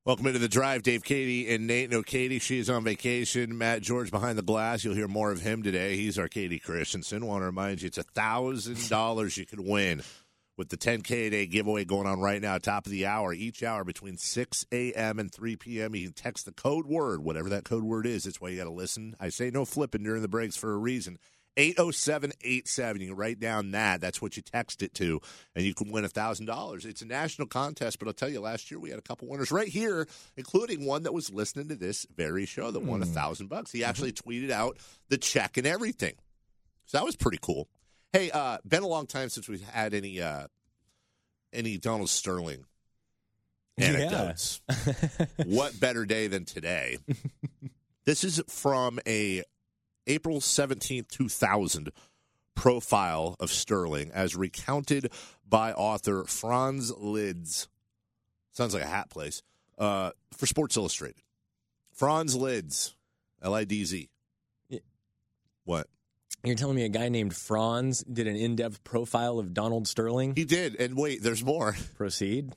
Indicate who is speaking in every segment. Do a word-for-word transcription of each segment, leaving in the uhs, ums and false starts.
Speaker 1: Welcome into the drive. Dave, Katie, and Nate. No, Katie, she is on vacation. Matt George behind the glass. You'll hear more of him today. He's our Katie Christensen. Want to remind you, it's one thousand dollars you could win with the ten K a day giveaway going on right now, top of the hour. Each hour between six a.m. and three p.m. You can text the code word, whatever that code word is. That's why you got to listen. I say no flipping during the breaks for a reason. eight oh seven eight seven. You can write down that. That's what you text it to, and you can win one thousand dollars. It's a national contest, but I'll tell you, last year we had a couple winners right here, including one that was listening to this very show that won one thousand bucks. He actually tweeted out the check and everything. So that was pretty cool. Hey, uh, been a long time since we've had any uh, any Donald Sterling anecdotes. Yeah. What better day than today? This is from a April seventeenth, two thousand profile of Sterling as recounted by author Franz Lids. Sounds like a hat place. Uh, for Sports Illustrated. Franz Lids, L I D Z. Yeah. What?
Speaker 2: You're telling me a guy named Franz did an in-depth profile of Donald Sterling?
Speaker 1: He did, and wait, there's more.
Speaker 2: Proceed.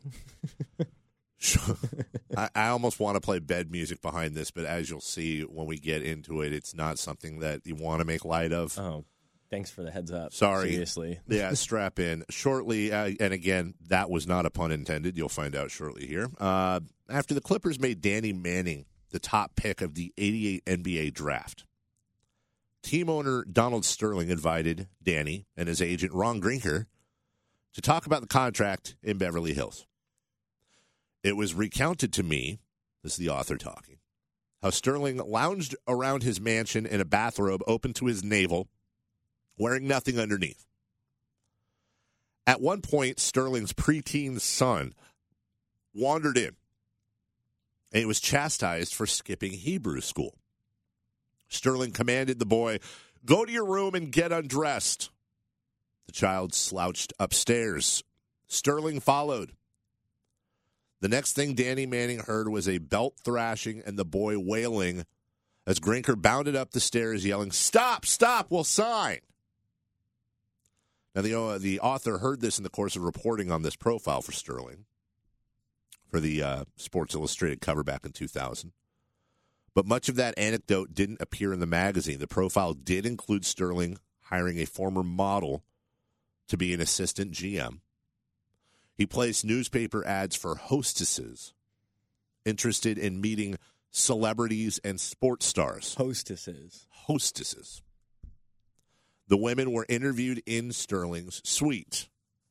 Speaker 1: I, I almost want to play bed music behind this, but as you'll see when we get into it, it's not something that you want to make light of.
Speaker 2: Oh, thanks for the heads up.
Speaker 1: Sorry.
Speaker 2: Seriously.
Speaker 1: Yeah, strap in. Shortly, uh, and again, that was not a pun intended. You'll find out shortly here. Uh, after the Clippers made Danny Manning the top pick of the eighty-eight N B A draft, team owner Donald Sterling invited Danny and his agent Ron Grinker to talk about the contract in Beverly Hills. It was recounted to me, this is the author talking, how Sterling lounged around his mansion in a bathrobe open to his navel, wearing nothing underneath. At one point, Sterling's preteen son wandered in, and he was chastised for skipping Hebrew school. Sterling commanded the boy, "Go to your room and get undressed." The child slouched upstairs. Sterling followed. The next thing Danny Manning heard was a belt thrashing and the boy wailing as Grinker bounded up the stairs yelling, "Stop, stop, we'll sign." Now, the, uh, the author heard this in the course of reporting on this profile for Sterling for the uh, Sports Illustrated cover back in two thousand. But much of that anecdote didn't appear in the magazine. The profile did include Sterling hiring a former model to be an assistant G M. He placed newspaper ads for hostesses interested in meeting celebrities and sports stars.
Speaker 2: Hostesses.
Speaker 1: Hostesses. The women were interviewed in Sterling's suite.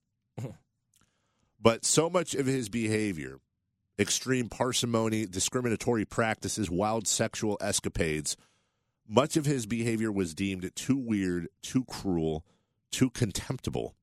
Speaker 1: But so much of his behavior, extreme parsimony, discriminatory practices, wild sexual escapades, much of his behavior was deemed too weird, too cruel, too contemptible.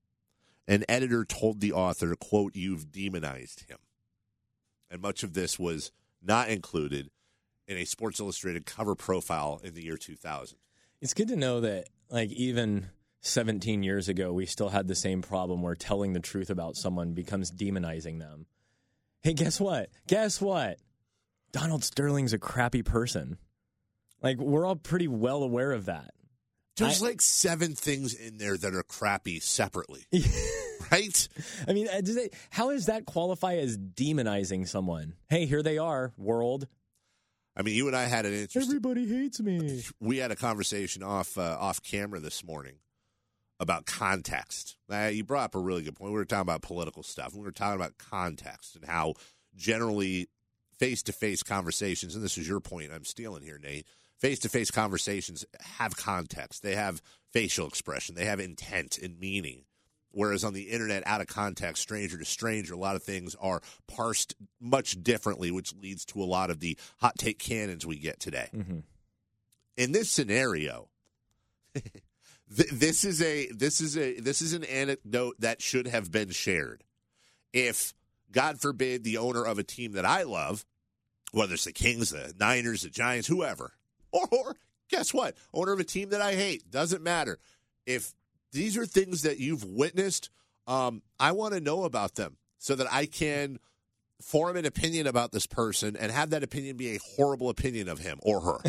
Speaker 1: An editor told the author, quote, "You've demonized him." And much of this was not included in a Sports Illustrated cover profile in the year two thousand.
Speaker 2: It's good to know that, like, even seventeen years ago, we still had the same problem where telling the truth about someone becomes demonizing them. Hey, guess what? Guess what? Donald Sterling's a crappy person. Like, we're all pretty well aware of that.
Speaker 1: There's
Speaker 2: I,
Speaker 1: like seven things in there that are crappy separately, right?
Speaker 2: I mean, does they, how does that qualify as demonizing someone? Hey, here they are, world.
Speaker 1: I mean, you and I had an interesting...
Speaker 2: Everybody hates me.
Speaker 1: We had a conversation off uh, off camera this morning about context. Uh, you brought up a really good point. We were talking about political stuff. We were talking about context and how generally face-to-face conversations, and this is your point I'm stealing here, Nate, face-to-face conversations have context. They have facial expression. They have intent and meaning. Whereas on the internet, out of context, stranger to stranger, a lot of things are parsed much differently, which leads to a lot of the hot take cannons we get today.
Speaker 2: Mm-hmm.
Speaker 1: In this scenario, th- this is a this is a this is an anecdote that should have been shared. If, God forbid, the owner of a team that I love, whether it's the Kings, the Niners, the Giants, whoever, or, or guess what, owner of a team that I hate, doesn't matter. If these are things that you've witnessed, um, I want to know about them so that I can form an opinion about this person and have that opinion be a horrible opinion of him or her.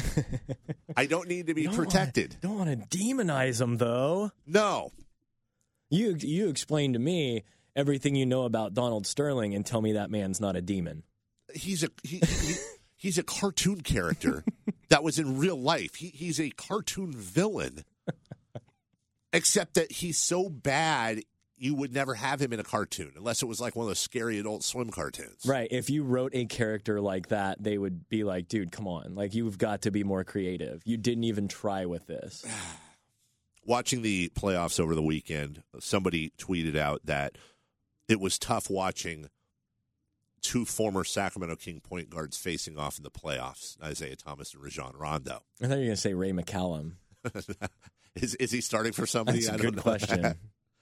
Speaker 1: I don't need to be
Speaker 2: don't
Speaker 1: protected.
Speaker 2: Wanna, don't want to demonize them, though.
Speaker 1: No.
Speaker 2: You you explain to me everything you know about Donald Sterling and tell me that man's not a demon.
Speaker 1: he's a he, he, he's a cartoon character that was in real life. He, he's a cartoon villain, except that he's so bad you would never have him in a cartoon unless it was like one of those scary Adult Swim cartoons.
Speaker 2: Right. If you wrote a character like that, they would be like, dude, come on. Like, you've got to be more creative. You didn't even try with this.
Speaker 1: Watching the playoffs over the weekend, somebody tweeted out that it was tough watching two former Sacramento King point guards facing off in the playoffs, Isaiah Thomas and Rajon Rondo.
Speaker 2: I thought you were going to say Ray McCallum.
Speaker 1: is is he starting for somebody?
Speaker 2: That's a
Speaker 1: I
Speaker 2: good
Speaker 1: don't know.
Speaker 2: question.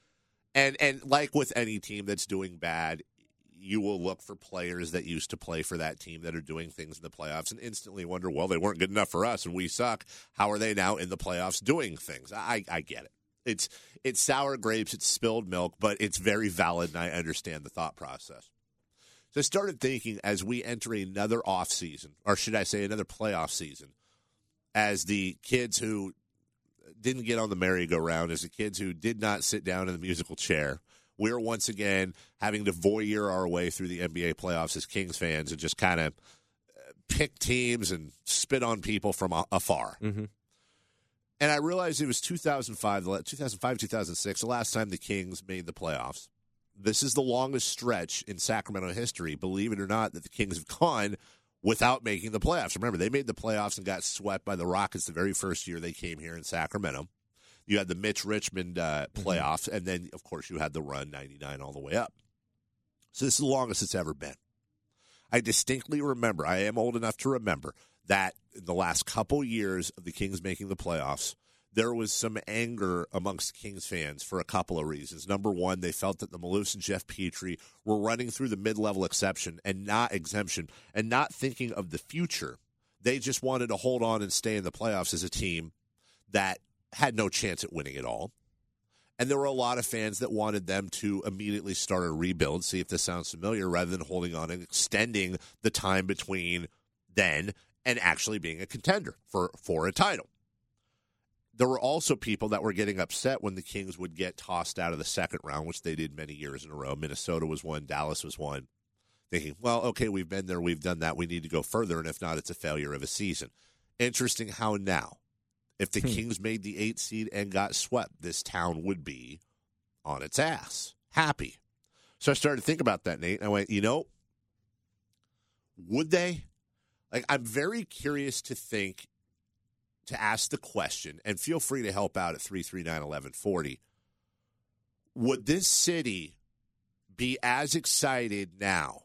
Speaker 1: and and like with any team that's doing bad, you will look for players that used to play for that team that are doing things in the playoffs and instantly wonder, well, they weren't good enough for us and we suck. How are they now in the playoffs doing things? I, I get it. It's it's sour grapes, it's spilled milk, but it's very valid, and I understand the thought process. So I started thinking as we enter another off season, or should I say another playoff season, as the kids who didn't get on the merry-go-round, as the kids who did not sit down in the musical chair, we're once again having to voyeur our way through the N B A playoffs as Kings fans and just kind of pick teams and spit on people from afar.
Speaker 2: Mm-hmm.
Speaker 1: And I realized it was two thousand five, two thousand five, two thousand six, the last time the Kings made the playoffs. This is the longest stretch in Sacramento history, believe it or not, that the Kings have gone without making the playoffs. Remember, they made the playoffs and got swept by the Rockets the very first year they came here in Sacramento. You had the Mitch Richmond uh, playoffs, mm-hmm. and then, of course, you had the run ninety-nine all the way up. So this is the longest it's ever been. I distinctly remember, I am old enough to remember, that in the last couple years of the Kings making the playoffs, there was some anger amongst Kings fans for a couple of reasons. Number one, they felt that the Maloofs and Jeff Petrie were running through the mid-level exception and not exemption and not thinking of the future. They just wanted to hold on and stay in the playoffs as a team that had no chance at winning it all. And there were a lot of fans that wanted them to immediately start a rebuild, see if this sounds familiar, rather than holding on and extending the time between then and actually being a contender for, for a title. There were also people that were getting upset when the Kings would get tossed out of the second round, which they did many years in a row. Minnesota was one, Dallas was one. Thinking, well, okay, we've been there, we've done that, we need to go further, and if not, it's a failure of a season. Interesting how now, if the hmm. Kings made the eighth seed and got swept, this town would be on its ass, happy. So I started to think about that, Nate, and I went, you know, would they? Like, I'm very curious to think, to ask the question, and feel free to help out at three three nine, one one four zero. Would this city be as excited now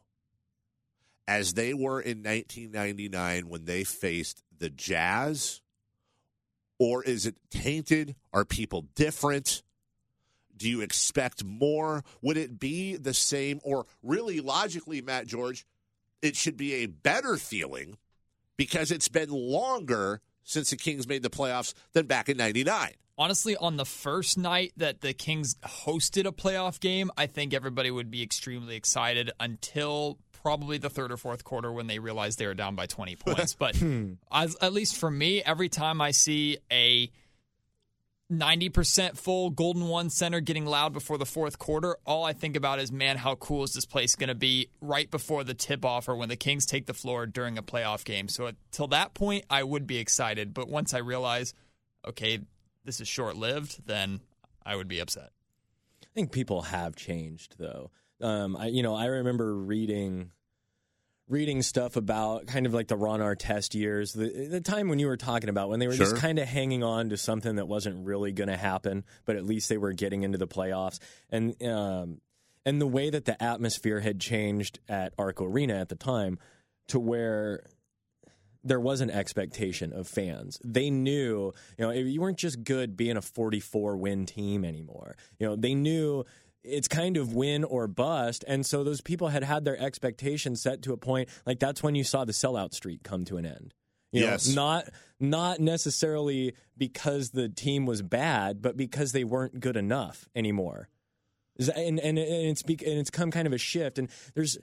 Speaker 1: as they were in nineteen ninety-nine when they faced the Jazz? Or is it tainted? Are people different? Do you expect more? Would it be the same? Or really, logically, Matt George, it should be a better feeling because it's been longer since the Kings made the playoffs than back in ninety-nine.
Speaker 3: Honestly, on the first night that the Kings hosted a playoff game, I think everybody would be extremely excited until probably the third or fourth quarter when they realized they were down by twenty points. But as, at least for me, every time I see a ninety percent full Golden One Center getting loud before the fourth quarter, all I think about is, man, how cool is this place going to be right before the tip-off or when the Kings take the floor during a playoff game. So until that point, I would be excited. But once I realize, okay, this is short-lived, then I would be upset.
Speaker 2: I think people have changed, though. Um, I, you know, I remember reading... reading stuff about kind of like the Ron Artest years, the, the time when you were talking about when they were
Speaker 1: sure.
Speaker 2: just kind of hanging on to something that wasn't really going to happen, but at least they were getting into the playoffs. And um, and the way that the atmosphere had changed at Arco Arena at the time to where there was an expectation of fans. They knew, you know, you weren't just good being a forty-four win team anymore. You know, they knew it's kind of win or bust. And so those people had had their expectations set to a point, like that's when you saw the sellout streak come to an end. You
Speaker 1: yes.
Speaker 2: know, not not necessarily because the team was bad, but because they weren't good enough anymore. And and, and it's and it's come kind of a shift. And there's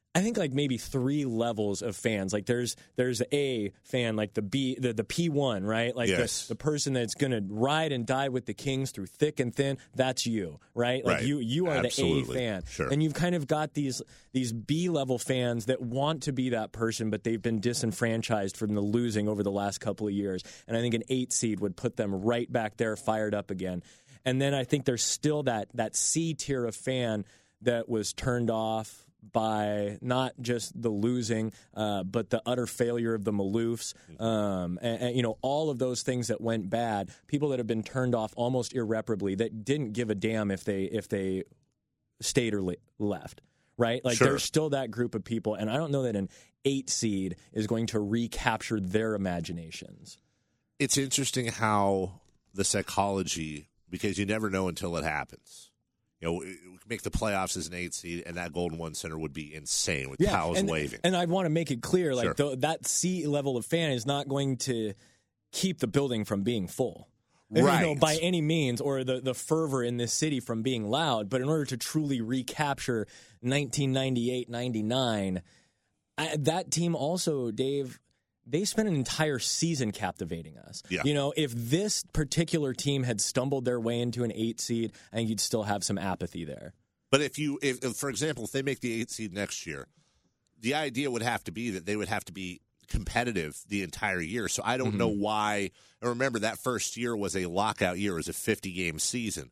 Speaker 2: I think like maybe three levels of fans. Like there's there's a fan, like the B the, the P one, right? Like
Speaker 1: yes.
Speaker 2: the, the person that's going to ride and die with the Kings through thick and thin. That's you, right? Like
Speaker 1: right.
Speaker 2: you you are
Speaker 1: Absolutely.
Speaker 2: the A fan.
Speaker 1: Sure.
Speaker 2: And you've kind of got these these B level fans that want to be that person, but they've been disenfranchised from the losing over the last couple of years. And I think an eight seed would put them right back there, fired up again. And then I think there's still that that C tier of fan that was turned off by not just the losing, uh, but the utter failure of the Maloofs, um, and, and you know all of those things that went bad. People that have been turned off almost irreparably, that didn't give a damn if they if they stayed or le- left. Right, like
Speaker 1: sure.
Speaker 2: there's still that group of people, and I don't know that an eight seed is going to recapture their imaginations.
Speaker 1: It's interesting how the psychology, because you never know until it happens. You know, make the playoffs as an eight seed, and that Golden One Center would be insane with
Speaker 2: yeah,
Speaker 1: cows
Speaker 2: and,
Speaker 1: waving.
Speaker 2: And I want to make it clear, like
Speaker 1: Sure.
Speaker 2: the, that C level of fan is not going to keep the building from being full,
Speaker 1: right?
Speaker 2: You know, by any means, or the the fervor in this city from being loud. But in order to truly recapture nineteen ninety-eight ninety-nine, I, that team also, Dave. They spent an entire season captivating us.
Speaker 1: Yeah.
Speaker 2: You know, if this particular team had stumbled their way into an eight seed, I think you'd still have some apathy there.
Speaker 1: But if you, if, if for example, if they make the eight seed next year, the idea would have to be that they would have to be competitive the entire year. So I don't
Speaker 2: Mm-hmm.
Speaker 1: know why. And remember, that first year was a lockout year. It was a fifty-game season.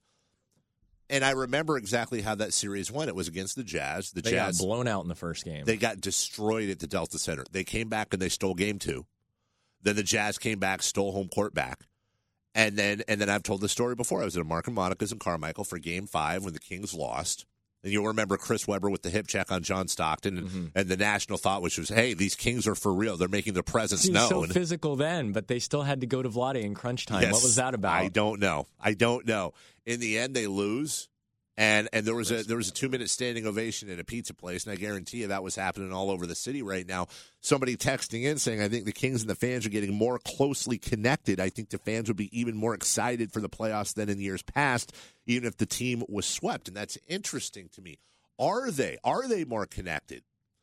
Speaker 1: And I remember exactly how that series went. It was against the Jazz. The
Speaker 2: They
Speaker 1: Jazz
Speaker 2: got blown out in the first game.
Speaker 1: They got destroyed at the Delta Center. They came back and they stole game two. Then the Jazz came back, stole home court back. And then and then I've told this story before. I was at a Mark and Monica's in Carmichael for game five when the Kings lost. And you'll remember Chris Webber with the hip check on John Stockton. And,
Speaker 2: Mm-hmm.
Speaker 1: and the national thought, which was, hey, these Kings are for real. They're making their presence
Speaker 2: He was
Speaker 1: known.
Speaker 2: so physical then, but they still had to go to Vlade in crunch time.
Speaker 1: Yes.
Speaker 2: What was that about?
Speaker 1: I don't know. I don't know. In the end, they lose. And and there was a there was a two minute standing ovation at a pizza place, and I guarantee you that was happening all over the city right now. Somebody texting in saying, "I think the Kings and the fans are getting more closely connected. I think the fans would be even more excited for the playoffs than in years past, even if the team was swept." And that's interesting to me. Are they? Are they more connected?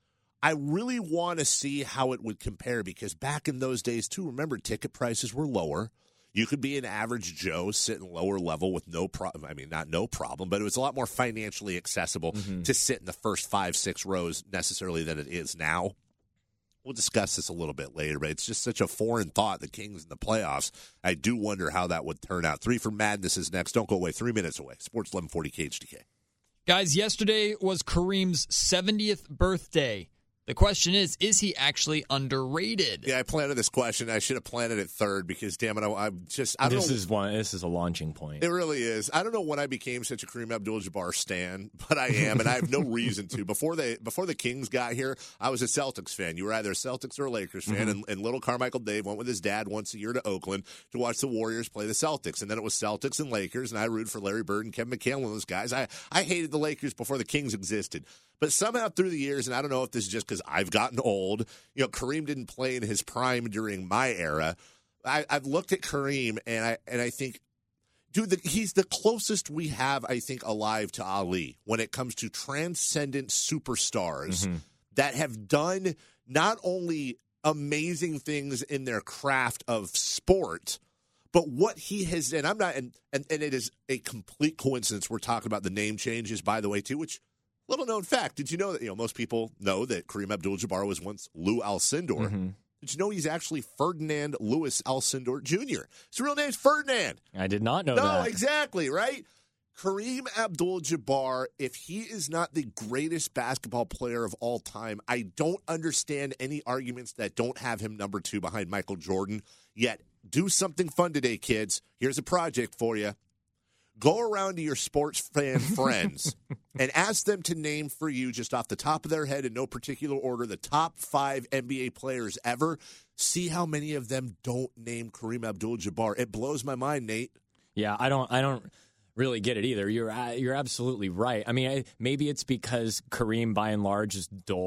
Speaker 1: I really want to see how it would compare, because back in those days too, remember, ticket prices were lower. You could be an average Joe sitting lower level with no problem. I mean, not no problem, but it was a lot more financially accessible
Speaker 2: Mm-hmm.
Speaker 1: to sit in the first five, six rows necessarily than it is now. We'll discuss this a little bit later, but it's just such a foreign thought, the Kings in the playoffs. I do wonder how that would turn out. Three for Madness is next. Don't go away. Three minutes away. Sports eleven forty K H D K.
Speaker 3: Guys, yesterday was Kareem's seventieth birthday. The question is, is he actually underrated?
Speaker 1: Yeah, I planted this question. I should have planted it third because, damn it, I, I'm just I don't
Speaker 2: This
Speaker 1: know.
Speaker 2: is one. This is a launching point.
Speaker 1: It really is. I don't know when I became such a Kareem Abdul-Jabbar stan, but I am, and I have no reason to. Before they, before the Kings got here, I was a Celtics fan. You were either a Celtics or a Lakers fan, mm-hmm. and, and little Carmichael Dave went with his dad once a year to Oakland to watch the Warriors play the Celtics, and then it was Celtics and Lakers, and I rooted for Larry Bird and Kevin McHale and those guys. I, I hated the Lakers before the Kings existed. But somehow through the years, and I don't know if this is just because I've gotten old, you know, Kareem didn't play in his prime during my era. I, I've looked at Kareem, and I and I think, dude, the, he's the closest we have, I think, alive to Ali when it comes to transcendent superstars mm-hmm. that have done not only amazing things in their craft of sport, but what he has, and I'm not, and, and, and it is a complete coincidence we're talking about the name changes, by the way, too, which... Little known fact. Did you know that, you know, most people know that Kareem Abdul-Jabbar was once Lou Alcindor?
Speaker 2: Mm-hmm.
Speaker 1: Did you know he's actually Ferdinand Louis Alcindor Junior? His real name's Ferdinand.
Speaker 2: I did not know
Speaker 1: no,
Speaker 2: that.
Speaker 1: No, exactly, right? Kareem Abdul-Jabbar, if he is not the greatest basketball player of all time, I don't understand any arguments that don't have him number two behind Michael Jordan. Yet, do something fun today, kids. Here's a project for you. Go around to your sports fan friends and ask them to name for you, just off the top of their head in no particular order, the top five N B A players ever. See how many of them don't name Kareem Abdul-Jabbar. It blows my mind, Nate.
Speaker 2: Yeah, I don't I don't really get it either. You're you're absolutely right. I mean, I, maybe it's because Kareem, by and large, is dull.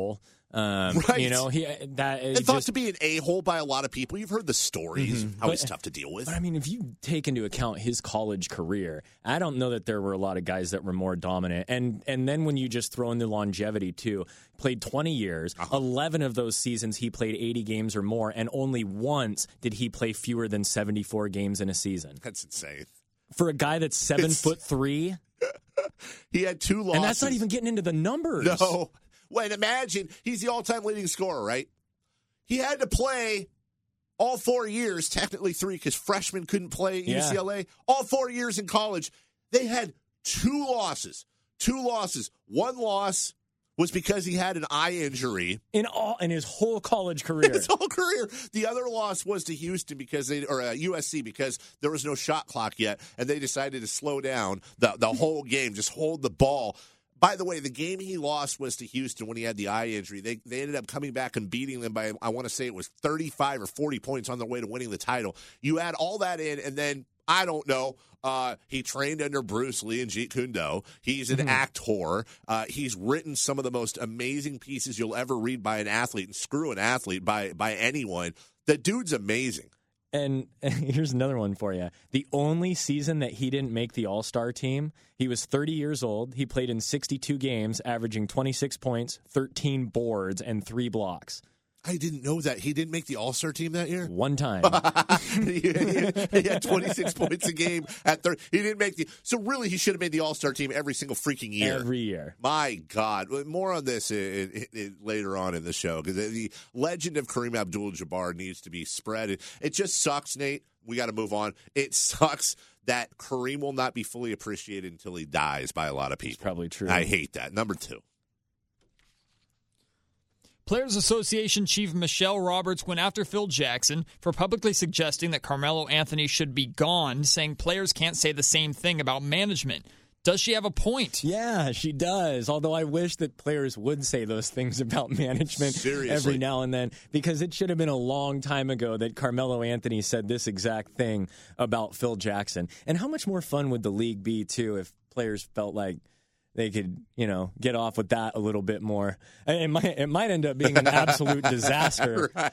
Speaker 2: Um,
Speaker 1: Right.
Speaker 2: You know, he that is
Speaker 1: And thought
Speaker 2: just,
Speaker 1: to be an a-hole by a lot of people. You've heard the stories,
Speaker 2: Mhm.
Speaker 1: how
Speaker 2: But-
Speaker 1: he's tough to deal with.
Speaker 2: But I mean, if you take into account his college career, I don't know that there were a lot of guys that were more dominant. And and then when you just throw in the longevity too, played twenty years,
Speaker 1: Uh-huh.
Speaker 2: eleven of those seasons he played eighty games or more, and only once did he play fewer than seventy-four games in a season.
Speaker 1: That's insane.
Speaker 2: For a guy that's seven
Speaker 1: It's-
Speaker 2: foot three,
Speaker 1: He had two losses.
Speaker 2: and that's not even getting into the numbers.
Speaker 1: No. Wait, imagine he's the all-time leading scorer, right? He had to play all four years, technically three, because freshmen couldn't play at
Speaker 2: Yeah.
Speaker 1: U C L A. All four years in college, they had two losses. Two losses. One loss was because he had an eye injury
Speaker 2: In all in his whole college career.
Speaker 1: his whole career. The other loss was to Houston because they or uh, U S C because there was no shot clock yet, and they decided to slow down the the whole game, just hold the ball. By the way, the game he lost was to Houston when he had the eye injury. They they ended up coming back and beating them by, I want to say it was thirty-five or forty points on their way to winning the title. You add all that in, and then, I don't know, uh, he trained under Bruce Lee and Jeet Kune Do. He's an
Speaker 2: Mhm.
Speaker 1: actor. Uh, he's written some of the most amazing pieces you'll ever read by an athlete, and screw an athlete, by, by anyone. The dude's amazing.
Speaker 2: And, and here's another one for you. The only season that he didn't make the All-Star team, he was thirty years old. He played in sixty-two games, averaging twenty-six points, thirteen boards, and three blocks.
Speaker 1: I didn't know that. He didn't make the All-Star team that year?
Speaker 2: One time.
Speaker 1: he, he- he had twenty-six points a game at thirty. He didn't make the. So really, he should have made the All-Star team every single freaking year.
Speaker 2: Every year.
Speaker 1: My God. More on this i i i later on in the show, because the legend of Kareem Abdul-Jabbar needs to be spread. It, it just sucks, Nate. We got to move on. It sucks that Kareem will not be fully appreciated until he dies by a lot of people.
Speaker 2: It's probably true.
Speaker 1: I hate that. Number two.
Speaker 3: Players Association Chief Michelle Roberts went after Phil Jackson for publicly suggesting that Carmelo Anthony should be gone, saying players can't say the same thing about management. Does she have a point?
Speaker 2: Yeah, she does. Although I wish that players would say those things about management
Speaker 1: Seriously.
Speaker 2: every now and then, because it should have been a long time ago that Carmelo Anthony said this exact thing about Phil Jackson. And how much more fun would the league be, too, if players felt like they could, you know, get off with that a little bit more. It might, it might end up being an absolute disaster.
Speaker 1: Right.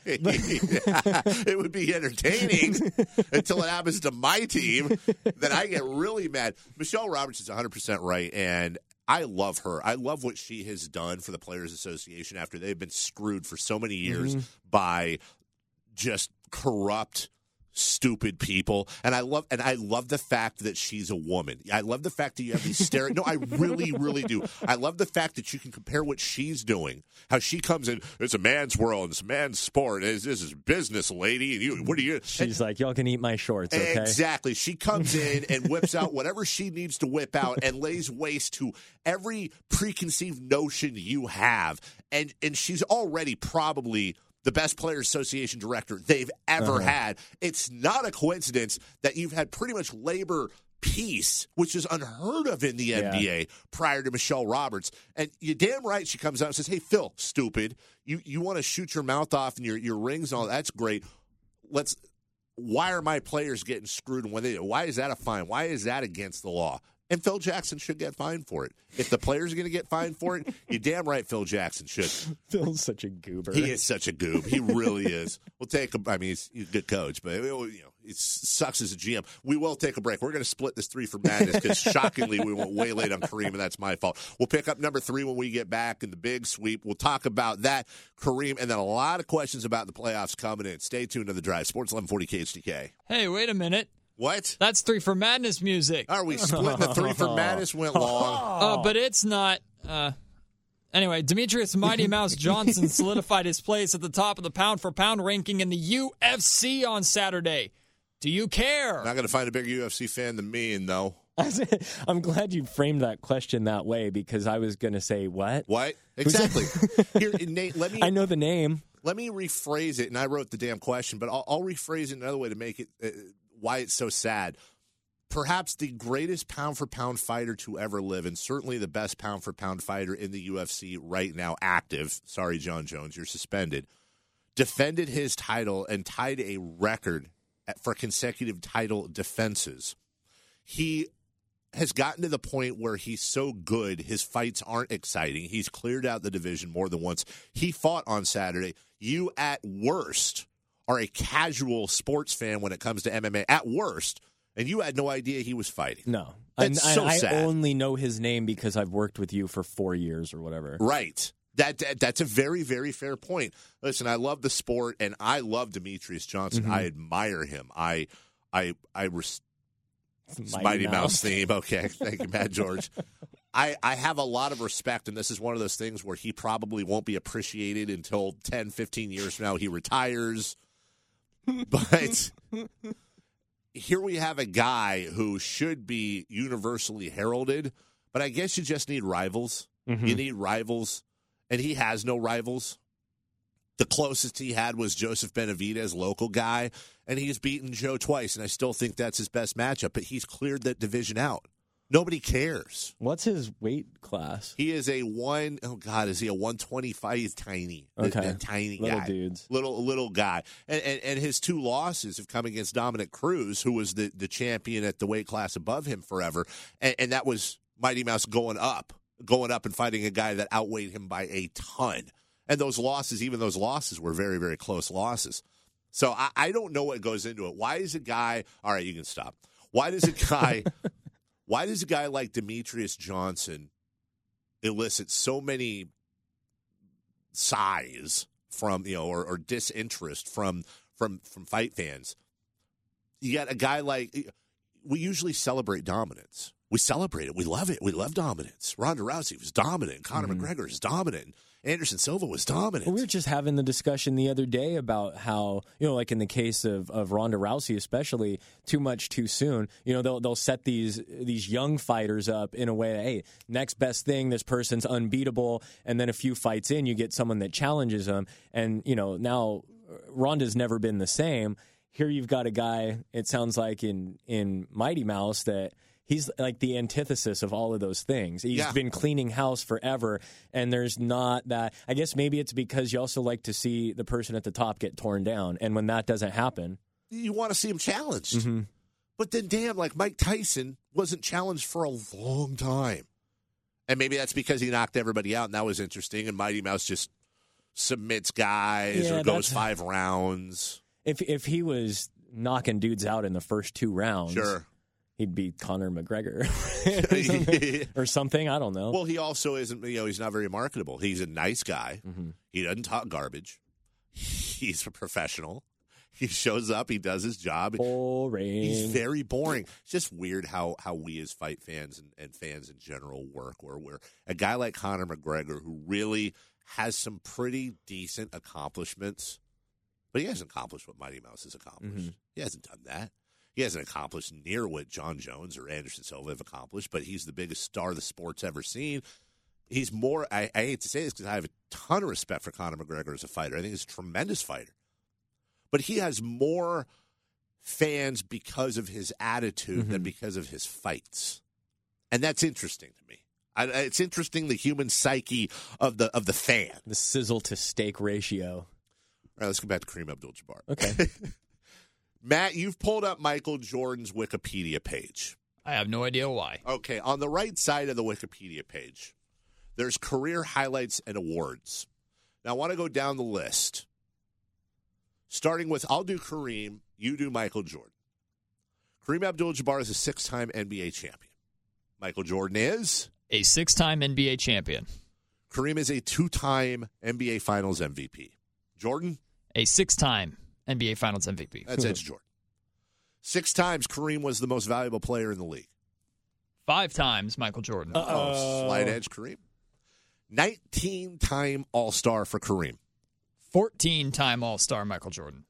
Speaker 1: It would be entertaining until it happens to my team. Then I get really mad. Michelle Roberts is one hundred percent right, and I love her. I love what she has done for the Players Association after they've been screwed for so many years
Speaker 2: Mm-hmm.
Speaker 1: by just corrupt, stupid people. And I love and I love the fact that she's a woman. I love the fact that you have these stereo No, I really, really do. I love the fact that you can compare what she's doing, how she comes in, it's a man's world, it's a man's sport, this is business, lady, and you what are you
Speaker 2: She's like, y'all can eat my shorts, okay?
Speaker 1: Exactly. She comes in and whips out whatever she needs to whip out and lays waste to every preconceived notion you have. And and she's already probably the best Players Association director they've ever
Speaker 2: Uh-huh.
Speaker 1: had. It's not a coincidence that you've had pretty much labor peace, which is unheard of in the N B A prior to Michelle Roberts. And you're damn right she comes out and says, hey, Phil, stupid, you, you want to shoot your mouth off and your, your rings and all that's great. Let's why are my players getting screwed when they why is that a fine? Why is that against the law? And Phil Jackson should get fined for it. If the players are going to get fined for it, you're damn right Phil Jackson should.
Speaker 2: Phil's such a goober.
Speaker 1: He is such a goob. He really is. We'll take a, I mean, he's, he's a good coach, but you know, it sucks as a G M. We will take a break. We're going to split this three for madness because shockingly we went way late on Kareem, and that's my fault. We'll pick up number three when we get back in the big sweep. We'll talk about that, Kareem, and then a lot of questions about the playoffs coming in. Stay tuned to The Drive. Sports eleven forty K H D K.
Speaker 3: Hey, wait a minute.
Speaker 1: What?
Speaker 3: That's Three for Madness music.
Speaker 1: Are we splitting the three for madness? Went long.
Speaker 3: Uh, but it's not. Uh, anyway, Demetrius Mighty Mouse Johnson solidified his place at the top of the pound for pound ranking in the U F C on Saturday. Do you care?
Speaker 1: Not going to find a bigger U F C fan than me, and no.
Speaker 2: I'm glad you framed that question that way because I was going to say, what?
Speaker 1: What? Exactly. Here, Nate, let me.
Speaker 2: I know the name.
Speaker 1: Let me rephrase it, and I wrote the damn question, but I'll, I'll rephrase it another way to make it uh, why it's so sad. Perhaps the greatest pound-for-pound fighter to ever live, and certainly the best pound-for-pound fighter in the U F C right now, active. Sorry, John Jones, you're suspended. Defended his title and tied a record for consecutive title defenses. He has gotten to the point where he's so good, his fights aren't exciting. He's cleared out the division more than once. He fought on Saturday. You, at worst, are a casual sports fan when it comes to M M A. At worst, and you had no idea he was fighting.
Speaker 2: No.
Speaker 1: That's
Speaker 2: I,
Speaker 1: so
Speaker 2: I,
Speaker 1: sad.
Speaker 2: I only know his name because I've worked with you for four years or whatever.
Speaker 1: Right. That, that That's a very, very fair point. Listen, I love the sport, and I love Demetrius Johnson.
Speaker 2: Mm-hmm.
Speaker 1: I admire him. I, I, I res-
Speaker 2: Mighty,
Speaker 1: Mighty Mouse.
Speaker 2: Mouse
Speaker 1: theme. Okay. Thank you, Matt George. I, I have a lot of respect, and this is one of those things where he probably won't be appreciated until ten, fifteen years from now. He retires. But here we have a guy who should be universally heralded, but I guess you just need rivals.
Speaker 2: Mm-hmm.
Speaker 1: You need rivals, and he has no rivals. The closest he had was Joseph Benavidez, local guy, and he's beaten Joe twice, and I still think that's his best matchup, but he's cleared that division out. Nobody cares.
Speaker 2: What's his weight class?
Speaker 1: He is a one, oh God, is he a one twenty-five? He's tiny.
Speaker 2: Okay.
Speaker 1: A, a tiny
Speaker 2: Little
Speaker 1: guy.
Speaker 2: dudes.
Speaker 1: Little little guy. And, and and his two losses have come against Dominic Cruz, who was the, the champion at the weight class above him forever, and, and that was Mighty Mouse going up, going up and fighting a guy that outweighed him by a ton. And those losses, even those losses, were very, very close losses. So I, I don't know what goes into it. Why is a guy, all right, you can stop. Why does a guy, why does a guy like Demetrius Johnson elicit so many sighs from, you know, or, or disinterest from, from, from fight fans? You got a guy like, we usually celebrate dominance. We celebrate it. We love it. We love dominance. Ronda Rousey was dominant. Conor mm-hmm. McGregor is dominant. Anderson Silva was dominant.
Speaker 2: Well, we were just having the discussion the other day about how, you know, like in the case of, of Ronda Rousey, especially, too much too soon. You know, they'll they'll set these these young fighters up in a way, hey, next best thing, this person's unbeatable, and then a few fights in, you get someone that challenges them. And, you know, now Ronda's never been the same. Here you've got a guy, it sounds like in, in Mighty Mouse, that he's like the antithesis of all of those things. He's
Speaker 1: yeah.
Speaker 2: been cleaning house forever, and there's not that. I guess maybe it's because you also like to see the person at the top get torn down, and when that doesn't happen,
Speaker 1: you want to see him challenged.
Speaker 2: Mm-hmm.
Speaker 1: But then, damn, like Mike Tyson wasn't challenged for a long time. And maybe that's because he knocked everybody out, and that was interesting, and Mighty Mouse just submits guys
Speaker 2: yeah,
Speaker 1: or goes five rounds.
Speaker 2: If if he was knocking dudes out in the first two rounds,
Speaker 1: sure.
Speaker 2: he'd beat Conor McGregor or, something, or something. I don't know.
Speaker 1: Well, he also isn't, you know, he's not very marketable. He's a nice guy.
Speaker 2: Mm-hmm.
Speaker 1: He doesn't talk garbage. He's a professional. He shows up. He does his job.
Speaker 2: Boring.
Speaker 1: He's very boring. It's just weird how, how we as fight fans and, and fans in general work, where we're a guy like Conor McGregor, who really has some pretty decent accomplishments, but he hasn't accomplished what Mighty Mouse has accomplished. Mm-hmm. He hasn't done that. He hasn't accomplished near what John Jones or Anderson Silva have accomplished, but he's the biggest star the sport's ever seen. He's more, I, I hate to say this because I have a ton of respect for Conor McGregor as a fighter. I think he's a tremendous fighter. But he has more fans because of his attitude mm-hmm. than because of his fights. And that's interesting to me. I, it's interesting, the human psyche of the of the fan.
Speaker 2: The sizzle to steak ratio.
Speaker 1: All right, let's go back to Kareem Abdul-Jabbar.
Speaker 2: Okay.
Speaker 1: Matt, you've pulled up Michael Jordan's Wikipedia page.
Speaker 3: I have no idea why.
Speaker 1: Okay, on the right side of the Wikipedia page, there's career highlights and awards. Now, I want to go down the list. Starting with, I'll do Kareem, you do Michael Jordan. Kareem Abdul-Jabbar is a six-time N B A champion. Michael Jordan is?
Speaker 3: A six-time N B A champion.
Speaker 1: Kareem is a two-time N B A Finals M V P. Jordan?
Speaker 3: A six-time N B A Finals M V P.
Speaker 1: That's Edge Jordan. Six times Kareem was the most valuable player in the league.
Speaker 3: Five times Michael Jordan.
Speaker 1: Uh-oh. Oh, slight edge Kareem. nineteen-time All-Star for Kareem.
Speaker 3: fourteen-time All-Star Michael Jordan.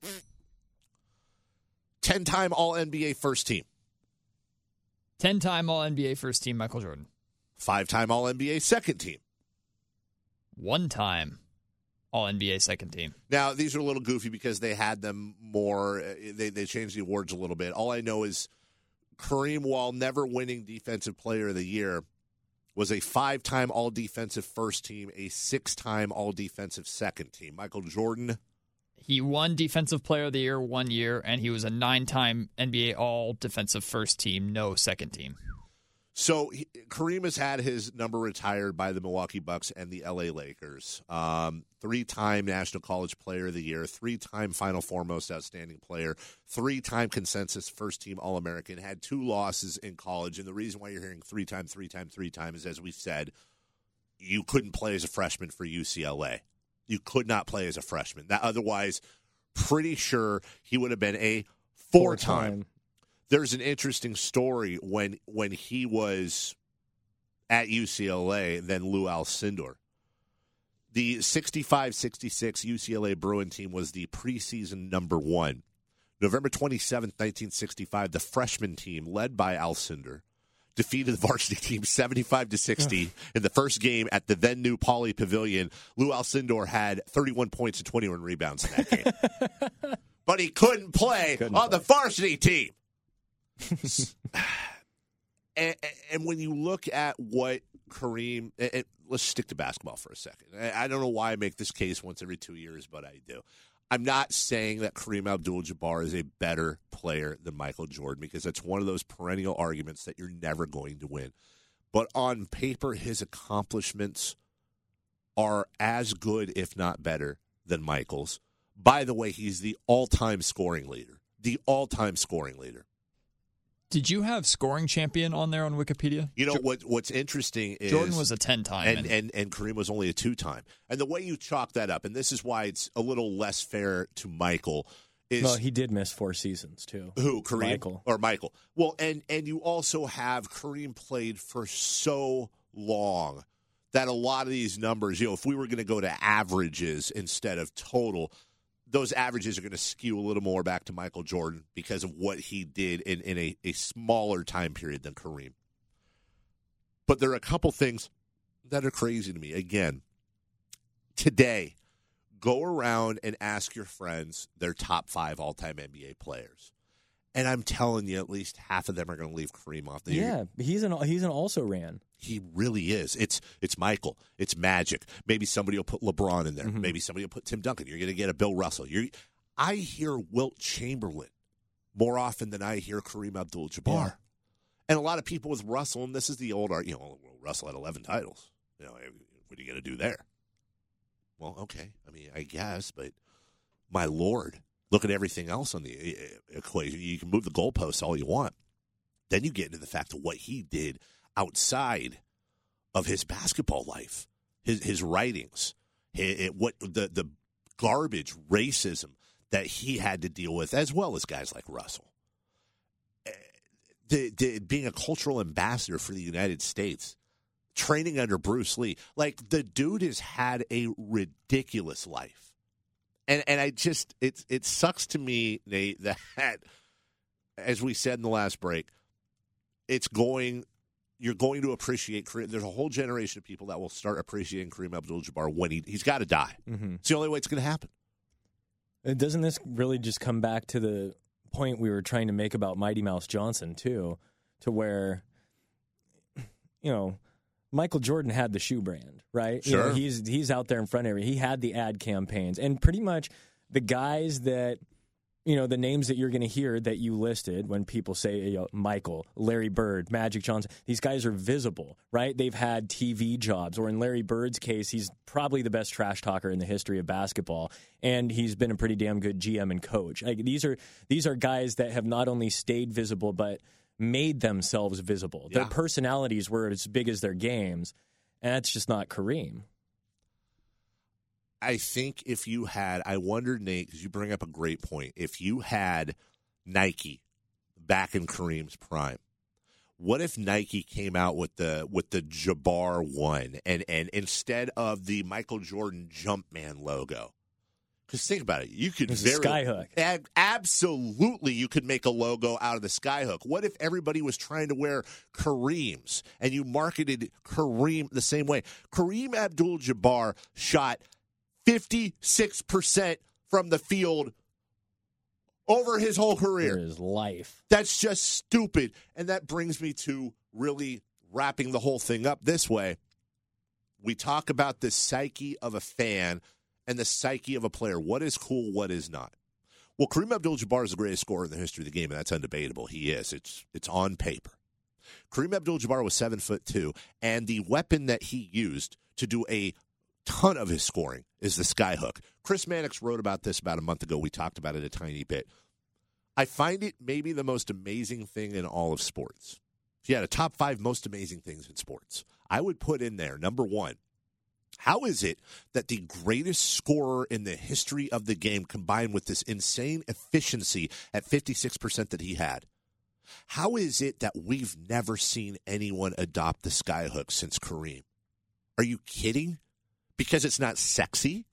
Speaker 1: ten-time All-N B A First Team.
Speaker 3: ten-time All-N B A First Team Michael Jordan.
Speaker 1: Five-time All-N B A Second Team.
Speaker 3: One-time All-N B A Second Team.
Speaker 1: Now, these are a little goofy because they had them more. They, they changed the awards a little bit. All I know is Kareem, while never winning Defensive Player of the Year, was a five-time All-Defensive First Team, a six-time All-Defensive Second Team. Michael Jordan.
Speaker 3: He won Defensive Player of the Year one year, and he was a nine-time N B A All-Defensive First Team, no Second Team.
Speaker 1: So he, Kareem has had his number retired by the Milwaukee Bucks and the L A Lakers. Um, three-time National College Player of the Year, three-time Final Four Most Outstanding Player, three-time consensus first-team All-American, had two losses in college. And the reason why you're hearing three-time, three-time, three-time is, as we said, you couldn't play as a freshman for U C L A. You could not play as a freshman. That, otherwise, pretty sure he would have been a four-time.
Speaker 2: Four-time.
Speaker 1: There's an interesting story when when he was at U C L A, then Lou Alcindor. The sixty-five sixty-six U C L A Bruin team was the preseason number one. November twenty-seventh, nineteen sixty-five, the freshman team, led by Alcindor, defeated the varsity team seventy-five to sixty in the first game at the then new Pauley Pavilion. Lou Alcindor had thirty-one points and twenty-one rebounds in that game. But he couldn't play
Speaker 2: couldn't
Speaker 1: on
Speaker 2: play.
Speaker 1: the varsity team. and, and when you look at what Kareem, and, and let's stick to basketball for a second. I, I don't know why I make this case once every two years, but I do. I'm not saying that Kareem Abdul-Jabbar is a better player than Michael Jordan, because that's one of those perennial arguments that you're never going to win. But on paper, his accomplishments are as good, if not better, than Michael's. By the way, he's the all-time scoring leader. The all-time scoring leader.
Speaker 3: Did you have scoring champion on there on Wikipedia?
Speaker 1: You know, what? What's interesting is
Speaker 3: Jordan was a ten-time.
Speaker 1: and, and, and Kareem was only a two-time. And the way you chalk that up, and this is why it's a little less fair to Michael, is
Speaker 2: Well, he did miss four seasons, too.
Speaker 1: who, Kareem?
Speaker 2: Michael.
Speaker 1: Or Michael. Well, and, and you also have Kareem played for so long that a lot of these numbers, you know, if we were going to go to averages instead of total, those averages are going to skew a little more back to Michael Jordan because of what he did in, in a, a smaller time period than Kareem. But there are a couple things that are crazy to me. Again, today, go around and ask your friends their top five all-time N B A players. And I'm telling you, at least half of them are going to leave Kareem off the
Speaker 2: Yeah, he's an he's an also ran.
Speaker 1: He really is. It's it's Michael. It's Magic. Maybe somebody will put LeBron in there.
Speaker 2: Mm-hmm.
Speaker 1: Maybe somebody will put Tim Duncan. You're going to get a Bill Russell. You're, I hear Wilt Chamberlain more often than I hear Kareem Abdul-Jabbar.
Speaker 2: Yeah.
Speaker 1: And a lot of people with Russell, and this is the old art, you know, well, Russell had eleven titles. You know, what are you going to do there? Well, okay. I mean, I guess, but my Lord, look at everything else on the equation. You can move the goalposts all you want. Then you get into the fact of what he did outside of his basketball life, his his writings, his, what the the garbage racism that he had to deal with, as well as guys like Russell. The, the, being a cultural ambassador for the United States, training under Bruce Lee, like the dude has had a ridiculous life, and and I just it it sucks to me, Nate, that as we said in the last break, it's going. You're going to appreciate Kareem. There's a whole generation of people that will start appreciating Kareem Abdul-Jabbar when he, he's got to die.
Speaker 2: Mm-hmm.
Speaker 1: It's the only way it's going to happen.
Speaker 2: Doesn't this really just come back to the point we were trying to make about Mighty Mouse Johnson, too, to where, you know, Michael Jordan had the shoe brand, right?
Speaker 1: Sure.
Speaker 2: You know, he's, he's out there in front of everything. He had the ad campaigns. And pretty much the guys that, you know, the names that you're going to hear that you listed when people say, you know, Michael, Larry Bird, Magic Johnson, these guys are visible, right? They've had T V jobs, or in Larry Bird's case, he's probably the best trash talker in the history of basketball, and he's been a pretty damn good G M and coach. Like, these are these are guys that have not only stayed visible, but made themselves visible.
Speaker 1: Yeah.
Speaker 2: Their personalities were as big as their games, and that's just not Kareem.
Speaker 1: I think if you had, I wonder, Nate, because you bring up a great point. If you had Nike back in Kareem's prime, what if Nike came out with the with the Jabbar one, and and instead of the Michael Jordan Jumpman logo? Because think about it, you could
Speaker 2: There's
Speaker 1: very
Speaker 2: a skyhook.
Speaker 1: ab- absolutely you could make a logo out of the skyhook. What if everybody was trying to wear Kareem's and you marketed Kareem the same way? Kareem Abdul-Jabbar shot fifty-six percent from the field over his whole career.
Speaker 2: For his life.
Speaker 1: That's just stupid. And that brings me to really wrapping the whole thing up this way. We talk about the psyche of a fan and the psyche of a player. What is cool, what is not? Well, Kareem Abdul-Jabbar is the greatest scorer in the history of the game, and that's undebatable. He is. It's it's on paper. Kareem Abdul-Jabbar was seven foot two, and the weapon that he used to do a ton of his scoring is the skyhook. Chris Mannix wrote about this about a month ago. We talked about it a tiny bit. I find it maybe the most amazing thing in all of sports. If you had a top five most amazing things in sports, I would put in there, number one, how is it that the greatest scorer in the history of the game combined with this insane efficiency at fifty-six percent that he had, how is it that we've never seen anyone adopt the skyhook since Kareem? Are you kidding? Because it's not sexy?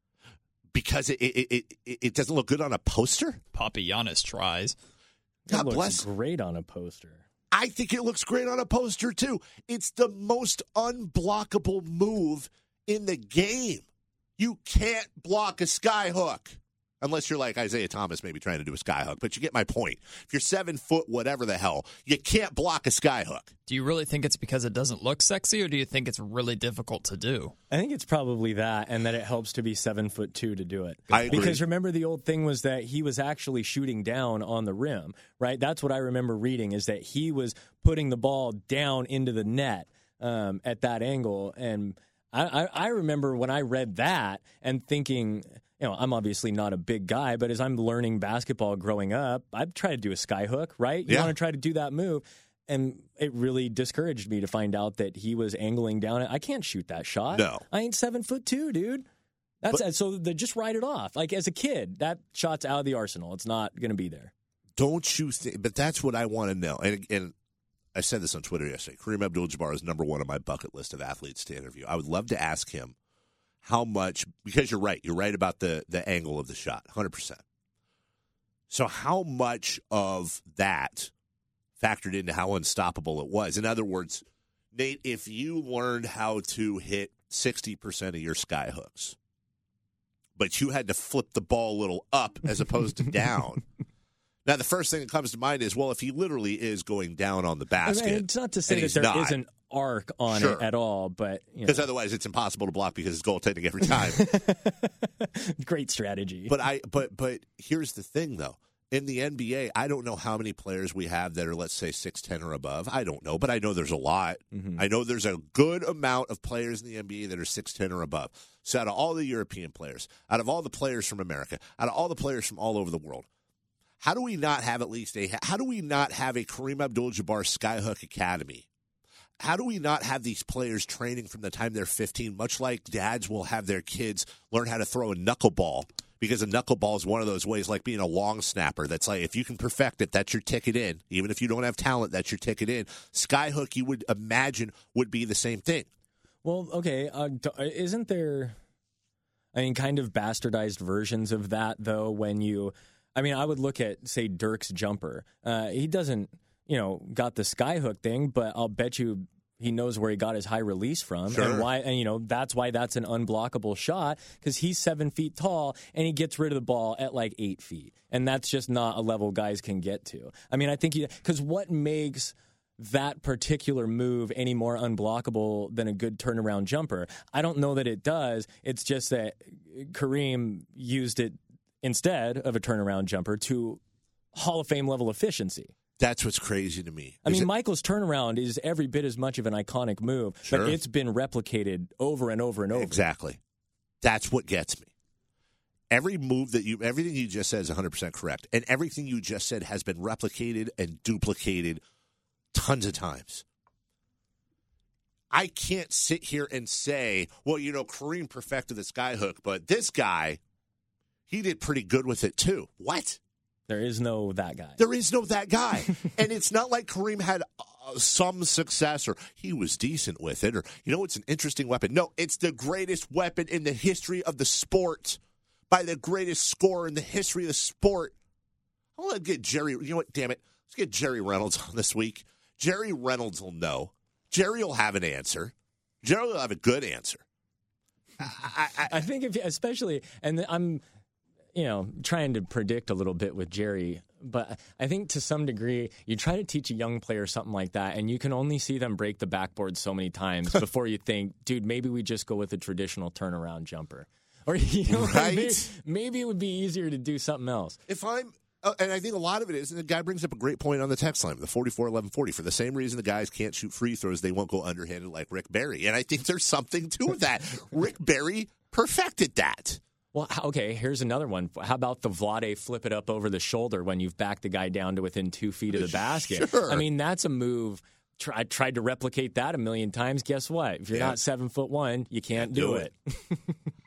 Speaker 1: Because it it, it, it it doesn't look good on a poster?
Speaker 3: Papagiannis tries.
Speaker 1: God
Speaker 2: it looks
Speaker 1: bless.
Speaker 2: great on a poster.
Speaker 1: I think it looks great on a poster, too. It's the most unblockable move in the game. You can't block a skyhook. Unless you're like Isaiah Thomas maybe trying to do a skyhook. But you get my point. If you're seven foot, whatever the hell, you can't block a skyhook.
Speaker 3: Do you really think it's because it doesn't look sexy, or do you think it's really difficult to do?
Speaker 2: I think it's probably that, and that it helps to be seven foot two to do it.
Speaker 1: I agree.
Speaker 2: Because remember, the old thing was that he was actually shooting down on the rim, right? That's what I remember reading, is that he was putting the ball down into the net um, at that angle. And I, I, I remember when I read that and thinking, you know, I'm obviously not a big guy, but as I'm learning basketball growing up, I've tried to do a skyhook, right? You
Speaker 1: Yeah.
Speaker 2: want to try to do that move. And it really discouraged me to find out that he was angling down. I can't shoot that shot.
Speaker 1: No.
Speaker 2: I ain't seven foot two, dude. That's
Speaker 1: But-
Speaker 2: so they just write it off. Like as a kid, that shot's out of the arsenal. It's not going to be there.
Speaker 1: Don't you think? But that's what I want to know. And, and I said this on Twitter yesterday. Kareem Abdul-Jabbar is number one on my bucket list of athletes to interview. I would love to ask him how much, because you're right. You're right about the, the angle of the shot, one hundred percent. So how much of that factored into how unstoppable it was? In other words, Nate, if you learned how to hit sixty percent of your skyhooks, but you had to flip the ball a little up as opposed to down. Now, the first thing that comes to mind is, well, if he literally is going down on the basket.
Speaker 2: I mean, it's not to say
Speaker 1: and
Speaker 2: that
Speaker 1: he's
Speaker 2: there
Speaker 1: not,
Speaker 2: not an arc on
Speaker 1: Sure.
Speaker 2: it at all, but you
Speaker 1: because
Speaker 2: know.
Speaker 1: otherwise it's impossible to block because it's goaltending every time.
Speaker 2: Great strategy.
Speaker 1: But I, but but here's the thing, though. In the N B A, I don't know how many players we have that are, let's say, six ten or above. I don't know, but I know there's a lot.
Speaker 2: Mm-hmm.
Speaker 1: I know there's a good amount of players in the N B A that are six ten or above. So out of all the European players, out of all the players from America, out of all the players from all over the world, how do we not have at least a, how do we not have a Kareem Abdul-Jabbar Skyhook Academy? How do we not have these players training from the time they're fifteen, much like dads will have their kids learn how to throw a knuckleball? Because a knuckleball is one of those ways, like being a long snapper. That's like, if you can perfect it, that's your ticket in. Even if you don't have talent, that's your ticket in. Skyhook, you would imagine, would be the same thing.
Speaker 2: Well, okay, uh, d- isn't there, I mean, kind of bastardized versions of that, though, when you, I mean, I would look at, say, Dirk's jumper. Uh, he doesn't, you know, got the skyhook thing, but I'll bet you he knows where he got his high release from,
Speaker 1: Sure.
Speaker 2: and why, and you know that's why that's an unblockable shot, because he's seven feet tall and he gets rid of the ball at like eight feet, and that's just not a level guys can get to. I mean, I think because what makes that particular move any more unblockable than a good turnaround jumper? I don't know that it does. It's just that Kareem used it instead of a turnaround jumper to Hall of Fame level efficiency.
Speaker 1: That's what's crazy to me.
Speaker 2: I
Speaker 1: Is
Speaker 2: mean,
Speaker 1: it-
Speaker 2: Michael's turnaround is every bit as much of an iconic move,
Speaker 1: Sure.
Speaker 2: but it's been replicated over and over and over.
Speaker 1: Exactly. That's what gets me. Every move that you, everything you just said is one hundred percent correct. And everything you just said has been replicated and duplicated tons of times. I can't sit here and say, well, you know, Kareem perfected the skyhook, but this guy, he did pretty good with it too. What?
Speaker 2: There is no that guy.
Speaker 1: There is no that guy. And it's not like Kareem had uh, some success or he was decent with it or, you know, it's an interesting weapon. No, it's the greatest weapon in the history of the sport by the greatest scorer in the history of the sport. I'll let get Jerry. You know what? Damn it. Let's get Jerry Reynolds on this week. Jerry Reynolds will know. Jerry will have an answer. Jerry will have a good answer. I, I,
Speaker 2: I think if, especially, and I'm, you know, trying to predict a little bit with Jerry, but I think to some degree, you try to teach a young player something like that, and you can only see them break the backboard so many times before you think, dude, maybe we just go with a traditional turnaround jumper. Or, you know,
Speaker 1: Right?
Speaker 2: maybe, maybe it would be easier to do something else.
Speaker 1: If I'm Oh, and I think a lot of it is, and the guy brings up a great point on the text line, the forty-four eleven forty. For the same reason the guys can't shoot free throws, they won't go underhanded like Rick Barry. And I think there's something to that. Rick Barry perfected that.
Speaker 2: Well, okay, here's another one. How about the Vlade flip it up over the shoulder when you've backed the guy down to within two feet of the basket?
Speaker 1: Sure.
Speaker 2: I mean, that's a move. I tried to replicate that a million times. Guess what? If you're
Speaker 1: Yeah.
Speaker 2: not seven foot one, you can't, can't do, do it. it.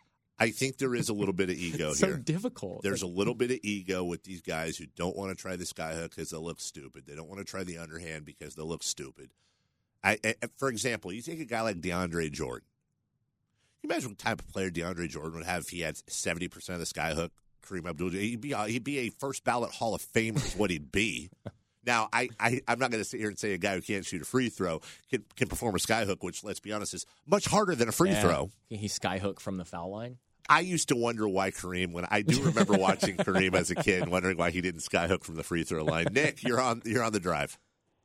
Speaker 1: I think there is a little bit of ego
Speaker 2: it's
Speaker 1: here.
Speaker 2: So difficult.
Speaker 1: There's a little bit of ego with these guys who don't want to try the skyhook because they'll look stupid. They don't want to try the underhand because they'll look stupid. I, I, for example, you take a guy like DeAndre Jordan. Can you imagine what type of player DeAndre Jordan would have if he had seventy percent of the skyhook? Kareem Abdul-Jabbar, he'd be, he'd be a first ballot Hall of Famer is what he'd be. Now, I, I, I'm not going to sit here and say a guy who can't shoot a free throw can, can perform a skyhook, which, let's be honest, is much harder than a free
Speaker 2: yeah.
Speaker 1: throw.
Speaker 2: Can he skyhook from the foul line?
Speaker 1: I used to wonder why Kareem, when I do remember watching Kareem as a kid, wondering why he didn't skyhook from the free throw line. Nick, you're on you're on the drive.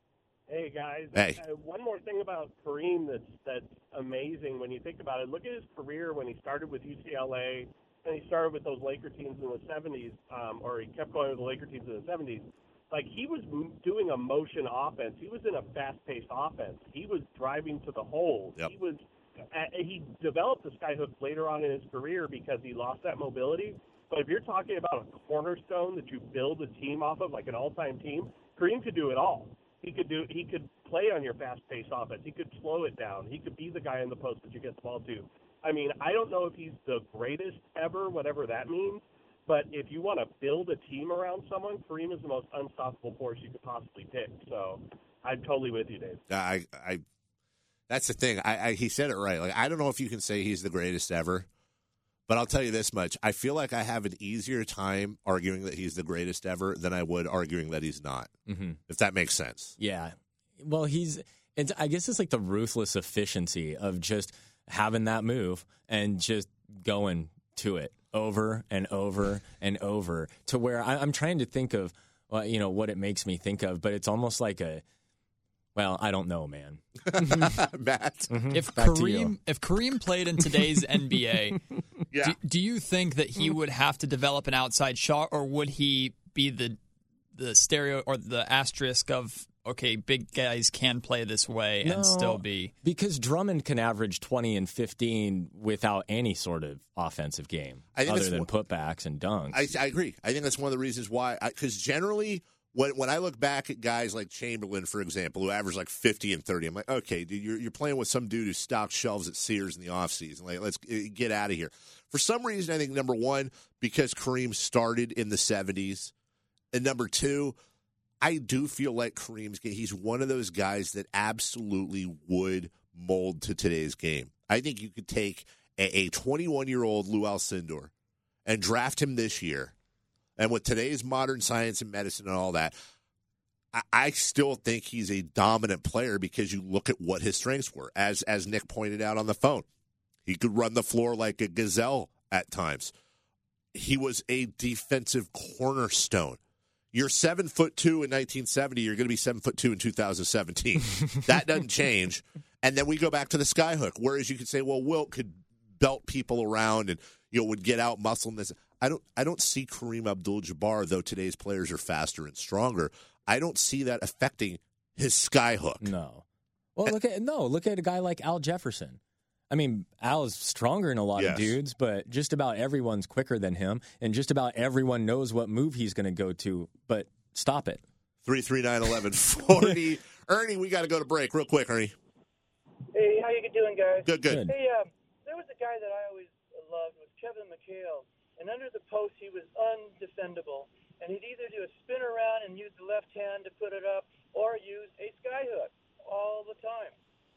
Speaker 4: Hey, guys.
Speaker 1: Hey.
Speaker 4: Uh, one more thing about Kareem that's, that's amazing when you think about it. Look at his career when he started with U C L A, and he started with those Laker teams in the seventies, um, or he kept going with the Laker teams in the seventies. Like, he was doing a motion offense. He was in a fast-paced offense. He was driving to the hole.
Speaker 1: Yep.
Speaker 4: He was uh, he developed the skyhook later on in his career because he lost that mobility. But if you're talking about a cornerstone that you build a team off of, like an all-time team, Kareem could do it all. He could do. He could play on your fast-paced offense. He could slow it down. He could be the guy in the post that you get the ball to. I mean, I don't know if he's the greatest ever, whatever that means, but if you want to build a team around someone, Kareem is the most unstoppable force you could possibly pick. So I'm totally with you, Dave.
Speaker 1: I, I, that's the thing. I, I, he said it right. Like, I don't know if you can say he's the greatest ever, but I'll tell you this much. I feel like I have an easier time arguing that he's the greatest ever than I would arguing that he's not,
Speaker 2: mm-hmm.
Speaker 1: if that makes sense.
Speaker 2: Yeah. Well, he's, it's, I guess it's like the ruthless efficiency of just having that move and just going to it over and over and over to where I, I'm trying to think of, well, you know, what it makes me think of, but it's almost like a, well, I don't know, man.
Speaker 1: Matt,
Speaker 2: Mm-hmm.
Speaker 3: If
Speaker 2: Back to
Speaker 3: Kareem
Speaker 2: you.
Speaker 3: if Kareem played in today's N B A,
Speaker 1: yeah.
Speaker 3: do, do you think that he would have to develop an outside shot, or would he be the the stereo or the asterisk of, okay, big guys can play this way and
Speaker 2: No,
Speaker 3: still be?
Speaker 2: Because Drummond can average twenty and fifteen without any sort of offensive game
Speaker 1: I think
Speaker 2: other
Speaker 1: that's
Speaker 2: than
Speaker 1: what-
Speaker 2: putbacks and dunks.
Speaker 1: I, I agree. I think that's one of the reasons why, because generally, when when I look back at guys like Chamberlain, for example, who average like fifty and thirty, I'm like, okay, dude, you're, you're playing with some dude who stocks shelves at Sears in the offseason. Like, let's get out of here. For some reason, I think, number one, because Kareem started in the seventies, and number two, I do feel like Kareem's game, he's one of those guys that absolutely would mold to today's game. I think you could take a twenty-one-year-old Lou Alcindor and draft him this year, and with today's modern science and medicine and all that, I, I still think he's a dominant player because you look at what his strengths were. As as Nick pointed out on the phone, he could run the floor like a gazelle at times. He was a defensive cornerstone. You're seven foot two in nineteen seventy. You're going to be seven foot two in two thousand seventeen. That doesn't change. And then we go back to the skyhook. Whereas you could say, well, Wilt could belt people around and, you know, would get out muscle and this. I don't. I don't see Kareem Abdul-Jabbar, though today's players are faster and stronger. I don't see that affecting his skyhook.
Speaker 2: No. Well, look at no. Look at a guy like Al Jefferson. I mean, Al is stronger than a lot
Speaker 1: Yes.
Speaker 2: of dudes, but just about everyone's quicker than him, and just about everyone knows what move he's going to go to. But stop it.
Speaker 1: Three three nine eleven forty. Ernie, we got to go to break real quick. Ernie,
Speaker 5: Hey, how you doing, guys?
Speaker 1: good, good.
Speaker 2: Good.
Speaker 5: Hey, um, there was a guy that I always loved was Kevin McHale, and under the post he was undefendable, and he'd either do a spin around and use the left hand to put it up, or use a skyhook all the time.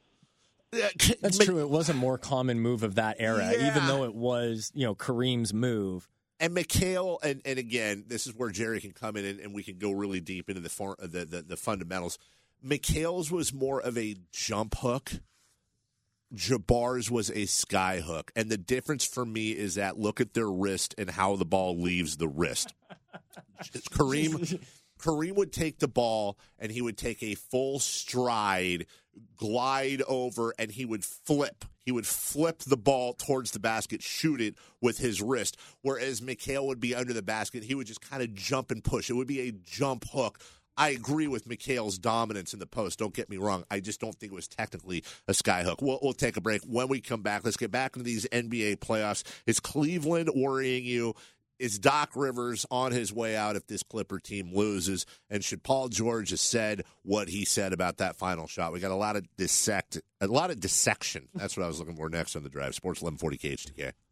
Speaker 2: That's
Speaker 1: Mc-
Speaker 2: true. It was a more common move of that era,
Speaker 1: Yeah.
Speaker 2: even though it was, you know, Kareem's move.
Speaker 1: And McHale, and, and again, this is where Jerry can come in and, and we can go really deep into the, for, the, the the fundamentals. McHale's was more of a jump hook. Jabbar's was a sky hook. And the difference for me is that look at their wrist and how the ball leaves the wrist. Kareem Kareem would take the ball and he would take a full stride, glide over, and he would flip. He he would flip the ball towards the basket, shoot it with his wrist, whereas McHale would be under the basket. He would just kind of jump and push. It would be a jump hook. I agree with McHale's dominance in the post. Don't get me wrong. I just don't think it was technically a skyhook. We'll, we'll take a break. When we come back, let's get back into these N B A playoffs. Is Cleveland worrying you? Is Doc Rivers on his way out if this Clipper team loses? And should Paul George have said what he said about that final shot? We got a lot of dissect, a lot of dissection. That's what I was looking for next on the Drive. Sports eleven forty K H T K.